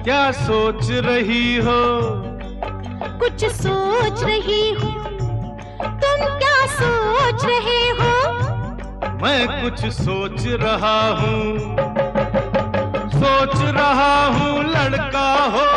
क्या सोच रही हो? कुछ सोच रही हूँ, तुम क्या सोच रहे हो? मैं कुछ सोच रहा हूँ, सोच रहा हूँ लड़का हो,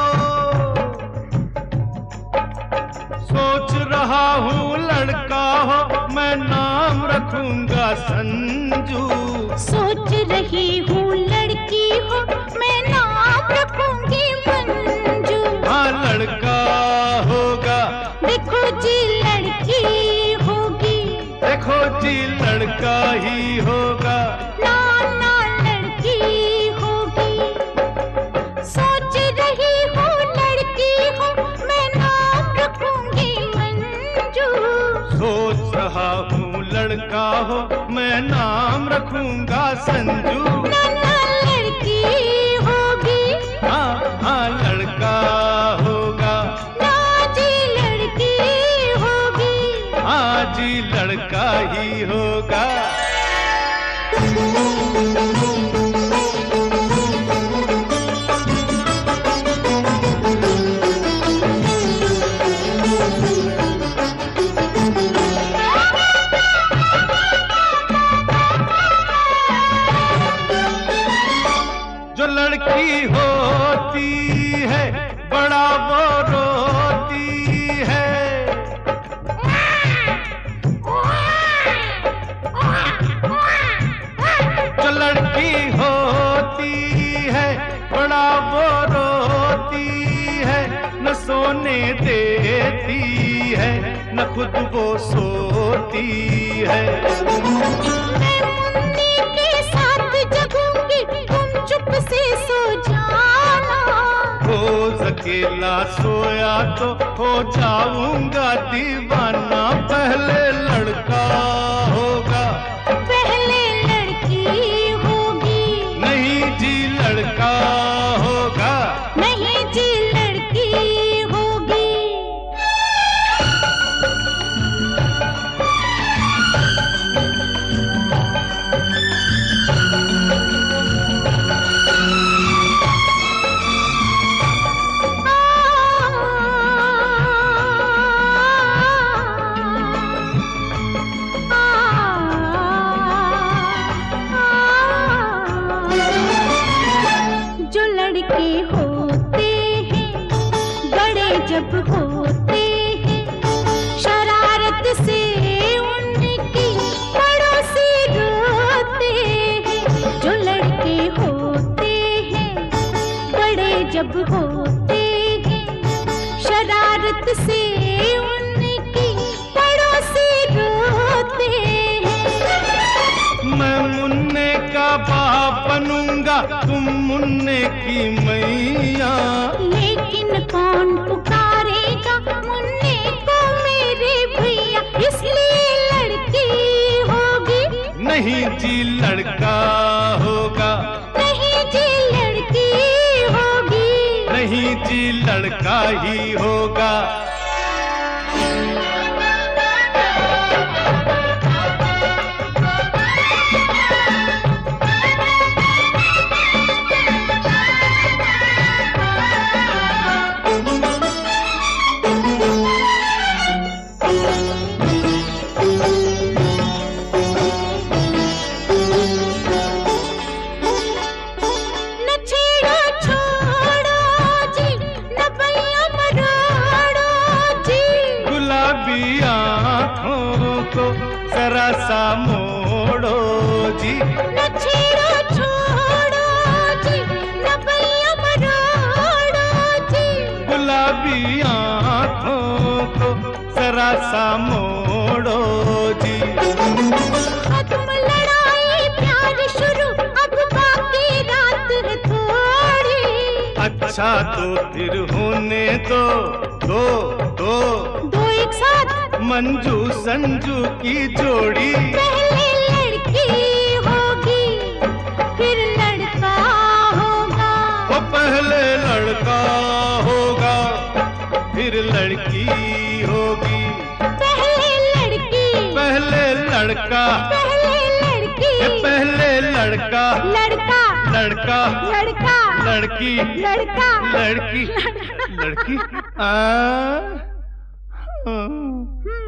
सोच रहा हूँ लड़का हो, मैं नाम रखूंगा संजू। सोच रही हूँ लड़की हो, मैं नाम रखूंगी मंजू। हाँ लड़का होगा, देखो जी लड़की होगी, देखो जी लड़का ही होगा। ना ना लड़की होगी। सोच रही हूँ लड़की हो, मैं नाम रखूंगी मंजू। सोच रहा हूँ लड़का हो, मैं नाम रखूंगा संजू। ना ना लड़की होगी, हाँ हाँ लड़का होगा, ना जी लड़की होगी। हाँ जी लड़का ही होगा। जो लड़की होती है बड़ा वो रोती है, जो लड़की होती है बड़ा वो रोती है, न सोने देती है न खुद वो सोती है। मैं मुन्नी के साथ जगूंगी, तुम चुप से सो जाना। रोज अकेला सोया तो हो जाऊंगा दीवाना। पहले लड़का होगा, पहले लड़की होगी, नहीं जी लड़का होगा। नहीं जी लड़की होगी। जो लड़के होते हैं बड़े जब होते हैं, शरारत से उनकी पड़ोसी रोते हैं। जो लड़के होते हैं बड़े जब होते हैं, शरारत से उनकी पड़ोसी रोते हैं। मैं मुन्ने का बाप बनूंगा, तुम मुन्ने की मैया। लेकिन कौन पुकारेगा मुन्ने को मेरे भैया, इसलिए लड़की होगी, नहीं जी लड़का होगा, नहीं जी लड़की होगी। नहीं जी लड़का ही होगा। न छेड़ो छोड़ो जी, न भैया मरोड़ो जी। गुलाबी आँखों को जरा सा मोड़ो जी। न छेड़ो छोड़ो जी, न भैया मरोड़ो जी। गुलाबी आँखों को जरा सा मोड़ो जी। खत्म लड़ाई प्यार शुरू, अब बाकी रात है थोड़ी। अच्छा तो फिर होने दो, दो दो दो एक साथ मंजू संजू की जोड़ी। पहले लड़की होगी, फिर लड़का होगा। वो पहले लड़का होगा, फिर लड़की होगी। पहले लड़की, पहले लड़का, पहले लड़की, पहले लड़का, लड़का लड़का, लड़का लड़की लड़का लड़की लड़की आ